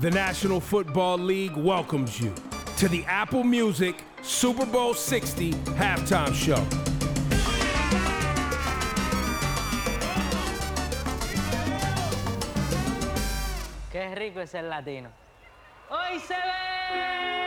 The National Football League welcomes you to the Apple Music Super Bowl 60 halftime show. Qué rico es el latino. ¡Hoy se ve!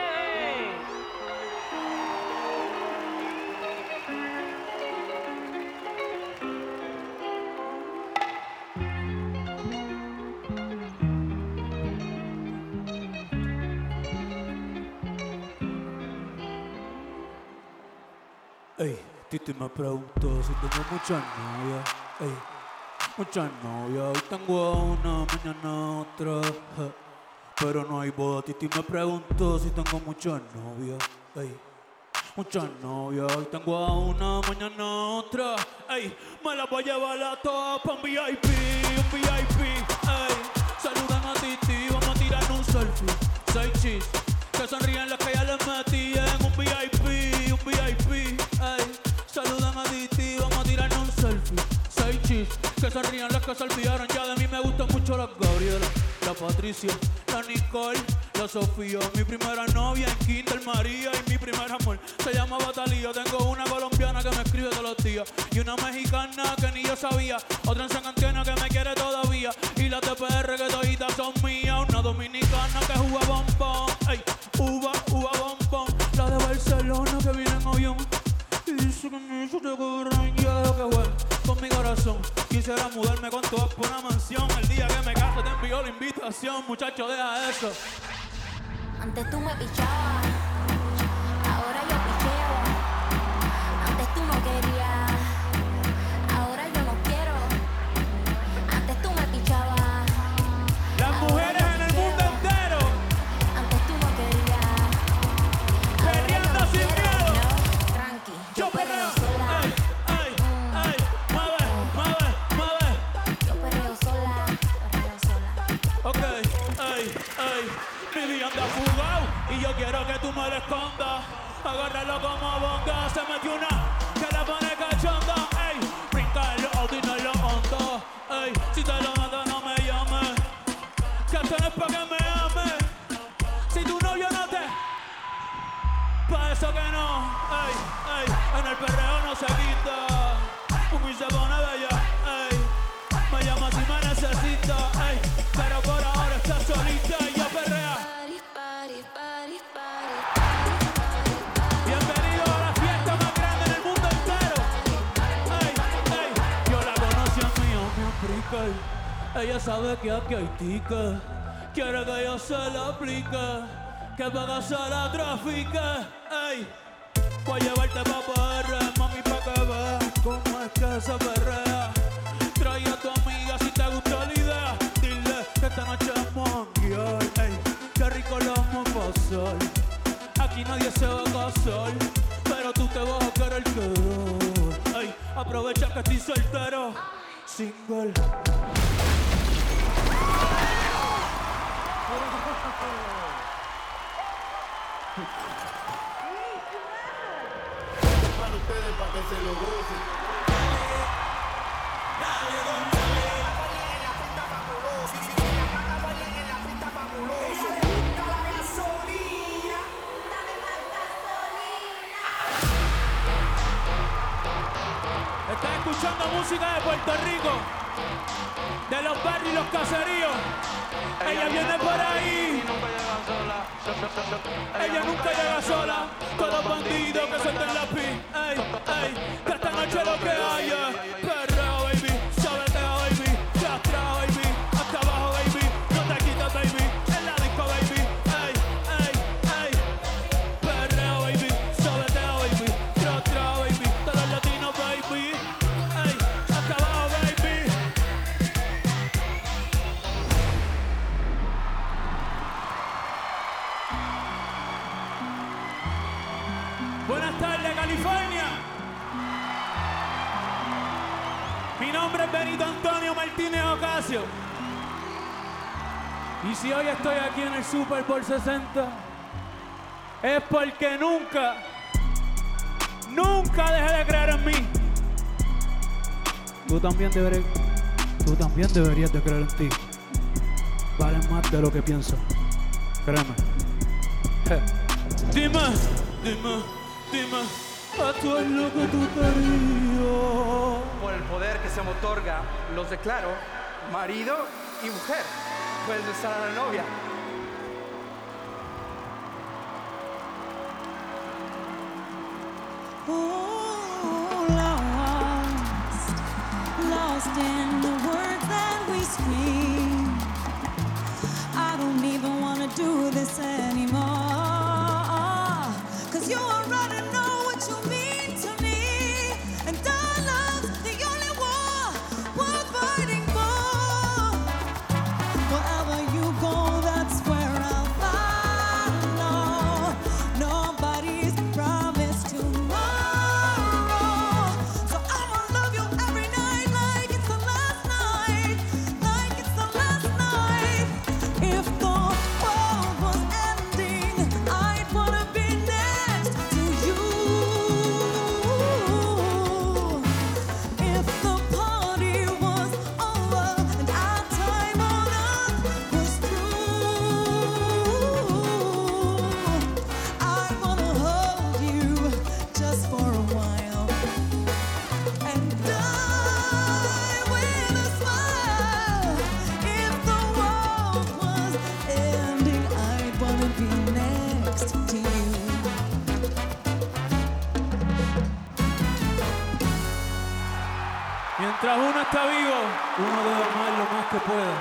Ey, Titi me preguntó si tengo muchas novias. Ey, muchas novias. Hoy tengo una, mañana otra. Pero no hay boda. Titi me preguntó si tengo muchas novias. Ey, muchas novias. Hoy tengo a una, mañana otra. Ey, me la voy a llevar a todas pa' un VIP, un VIP. Ey, saludan a Titi, vamos a tirar un selfie. 6 chis, que sonríen las que ya les metí en un VIP, un VIP. Ey, saludan a Titi, vamos a tirarnos un selfie. 6 chis, que sonrían las que se olvidaron. Ya de mí me gustan mucho las Gabriela, la Patricia, la Nicole, la Sofía. Mi primera novia en Kinder María y mi primer amor se llama Batalía. Tengo una colombiana que me escribe todos los días y una mexicana que ni yo sabía. Otra en San Antonio que me quiere todavía y las de PR que toditas son mías. Una dominicana que juega bombón, ey, uva bombón. La de Barcelona que viene en avión y dice que me hizo de cobrón. Yo dejo que juegue con mi corazón. Quisiera mudarme con todas por una mansión. El día que me case te envío la invitación. Muchacho, deja eso. Antes tú me pichabas, ahora yo picheo. Antes tú no querías, ahora yo no quiero. Antes tú me pichabas. Las mujeres en el mundo entero. Antes tú no querías, Perreando sin miedo. no, tranqui, Yo perreo. sola. Ey, mueve. Yo perreo sola, Ok, ey. Mi día anda fugado y yo quiero que tú me lo escondas. Agárralo como bonga. Se metió una que la pone cachonda. Ey, brinca en lo alto y no en lo hondo. Ey, si te lo mato no me llames, que esto no es pa' que me ames. Si tu novio no te, pa' eso que no. Ey, en el perreo no se quita. Mami se pone bella. Ey, me llama si me necesita. Ey, pero por ahora está solita y yo perrea. Bienvenido a la fiesta más grande del mundo entero. Ey, yo la conocí en Miami, Africa. Ella sabe que aquí hay tickets. Quiere que yo se la aplique, que para que se la trafique. Ey, voy a llevarte pa' PR, mami, pa' que veas cómo es que se perrea. Trae a tu amiga si te gusta la idea. Dile que esta noche vamos a janguear. Ey, qué rico lo vamos a pasar. Aquí nadie se va a casar, pero tú te vas a querer quedar. Ey, aprovecha que estoy soltero, single. Para ustedes, para que se lo gocen. Estás escuchando música de Puerto Rico, de los barrios y los caseríos. Ella viene por ahí. Ella nunca llega sola. Todos los bandidos que sueltan la pi. Ey, que esta noche lo que haya. Perreo, baby. Sabeteo, baby. Chastra, baby. Hasta abajo, baby. No te quitas, baby. En la disco, baby. Ey. Perreo, baby. Sabeteo, baby. Chastra, baby. Todos los latinos, baby. Ey, hasta abajo, baby. Buenas tardes, California. Mi nombre es Benito Antonio Martínez Ocasio. Y si hoy estoy aquí en el Super Bowl 60, es porque nunca dejé de creer en mí. Tú también deberías de creer en ti. valen más de lo que pienso. Créeme. Dime, dime, dime, esto es lo que tú querías. Por el poder que se me otorga, los declaro marido y mujer. Puedes besar a la novia. Lost in the words that we speak. I don't even wanna do this anymore. 'Cause you already know what you mean to me. And our love's the only war we're fighting for. Wherever you go, that's where I'll follow. Nobody's promised tomorrow. So I'ma love you every night like it's the last night. Like it's the last night. If the world was ending, I'd wanna be next to you. If the party was over and our time on earth was through, I wanna hold you just for a while and die with a smile. If the world was ending, I'd wanna be next to you. Mientras uno está vivo, uno debe amar lo más que pueda.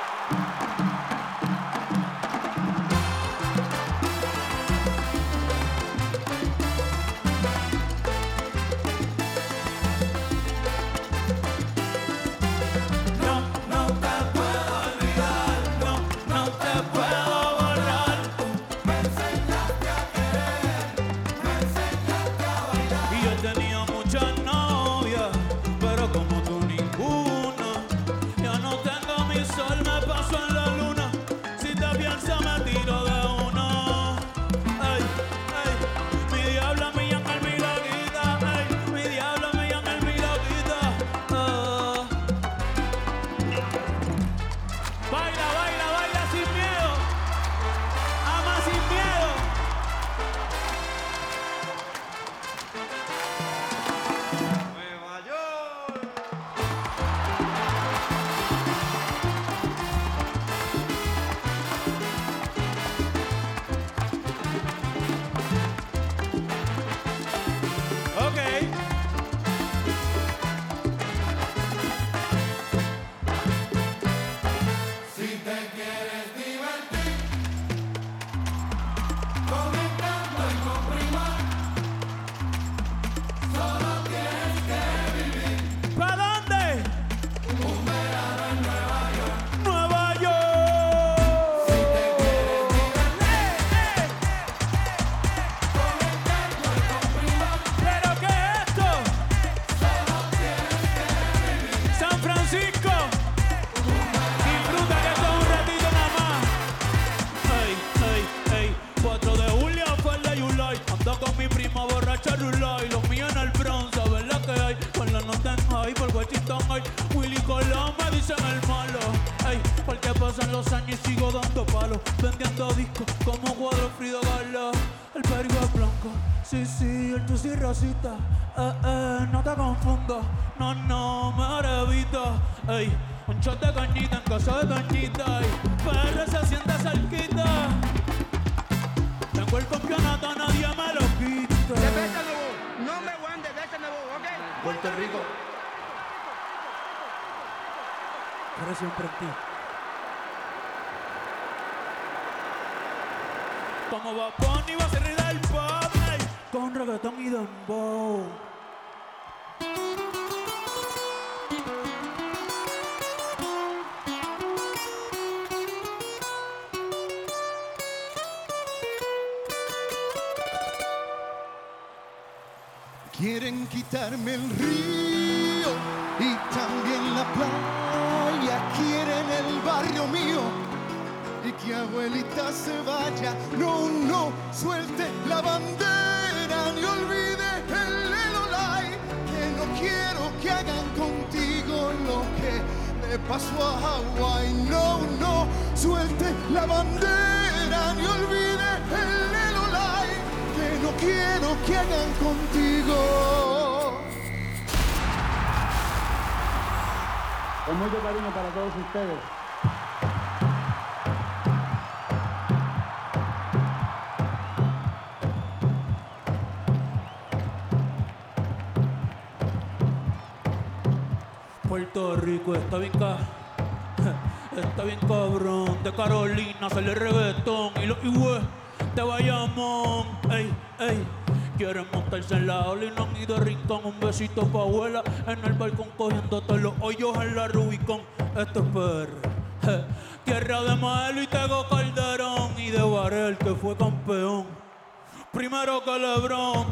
No, no te puedo olvidar, no, no te puedo borrar. Me enseñaste a querer, me enseñaste a bailar. Y yo tenía muchas novias, pero como tú ninguna. Ya no tengo mi sol, me paso en la luna. Si te piensas me tiro de una. Ay, ay, mi diablo, mi ángel, mi loquita. Ay, mi diablo, mi ángel, mi loquita. Baila, baila, baila sin miedo. Ama sin miedo. Nueva York. Ok. Si te quieres divertir, comentando y con primar, solo tienes que vivir ¿Para dónde? un verano en Nueva York. Nueva York. Si te quieres divertir, comentando y con primar, ¿Pero qué es esto? solo tienes que vivir San Francisco. Disfruta que esto es un ratito nada más. Ey, ey, ey. 4 de julio fue el de July. Ando con mi prima borracha Rulay. Los míos en el Bronx, ¿sabes la que hay? Con la nota en high, por Washington hay. Willy Colón me dicen el malo. Ey, porque pasan los años y sigo dando palos. Vendiendo discos como cuadro Frida Kahlo. El perigo es blanco. Sí, sí, el tú sí racista. No te confundo. No, no, mejor evita. Ey, un shot de cañita en casa de cañita. Ey, PR se siente cerquita. Tengo el campeonato, nadie me lo quita. Number one de Bésame Bobo, ¿ok? Puerto Rico. Pero siempre en ti. Como Bad Bunny va a ser del pop, ey, con reggaetón y dembow. Quieren quitarme el río y también la playa. Quieren el barrio mío y que abuelita se vaya. No, no, suelte la bandera ni olvide el Lelolai. Que no quiero que hagan contigo lo que le pasó a Hawái. No, no, suelte la bandera, ni olvide el Lelolai, que no quiero que hagan contigo. Con mucho cariño para todos ustedes. Puerto Rico está bien está bien cabrón. De Carolina sale reggaetón y los higües de Bayamón. Ey, ey. Quieren montarse en la ola y no han ido a Rincón. Un besito pa' abuela en el balcón cogiéndote los hoyos en la Rubicón. Esto es PR, tierra de Maelo y Tego Calderón y de Varel que fue campeón. Primero que LeBron.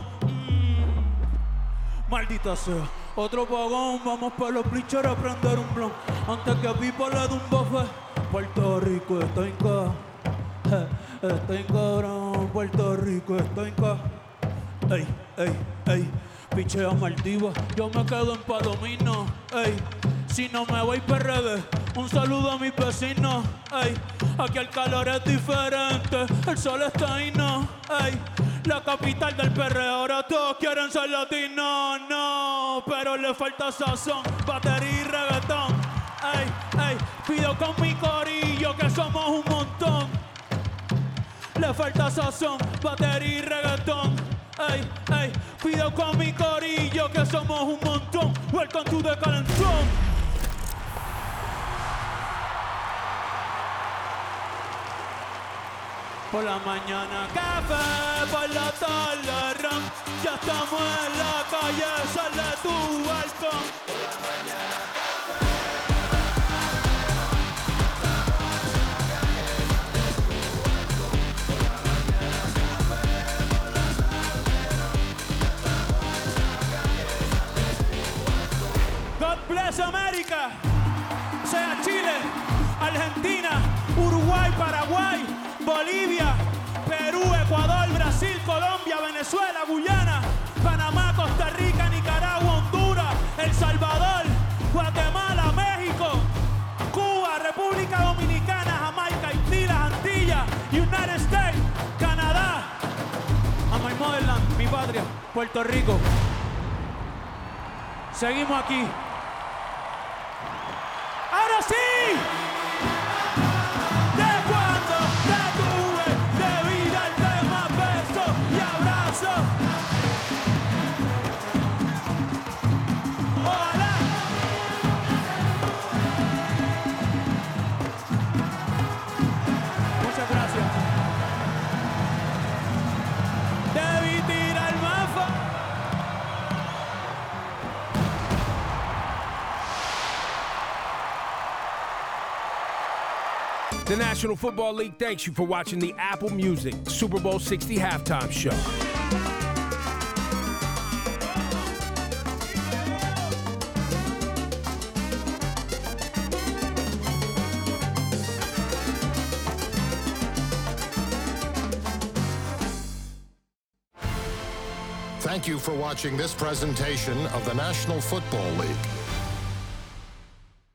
Maldita sea, otro pagón. Vamos pa' los bleachers a prender un blon antes que a Pipo le dé un buffet. Puerto Rico está en está en cabrón. Puerto Rico está en ey, ey, ey. Pichea Maldivas, yo me quedo en Palomino. Ey, si no me voy PRD, un saludo a mis vecinos. Ey, aquí el calor es diferente, el sol está ahí, no. Ey, la capital del perreo, ahora todos quieren ser latinos. No, pero le falta sazón, batería y reggaetón. Ey, ey, pido con mi corillo que somos un montón. Le falta sazón, batería y reggaetón. Ey, ey, pido con mi corillo que somos un montón. Welcome to the calentón. Por la mañana café, por la tarde ron. Ya estamos en la calle, sal de tu balcón. Por la mañana God bless America, sea Chile, Argentina, Uruguay, Paraguay, Bolivia, Perú, Ecuador, Brasil, Colombia, Venezuela, Guyana, Panamá, Costa Rica, Nicaragua, Honduras, El Salvador, Guatemala, México, Cuba, República Dominicana, Jamaica, Haití, las Antillas, United States, Canadá, a my motherland, mi patria, Puerto Rico. Seguimos aquí. ¡Ahora sí! De cuando te tuve, debí darte más besos y abrazos. ¡Ojalá! Muchas gracias. Debí tirar más The National Football League thanks you for watching the Apple Music Super Bowl 60 halftime show. Thank you for watching this presentation of the National Football League.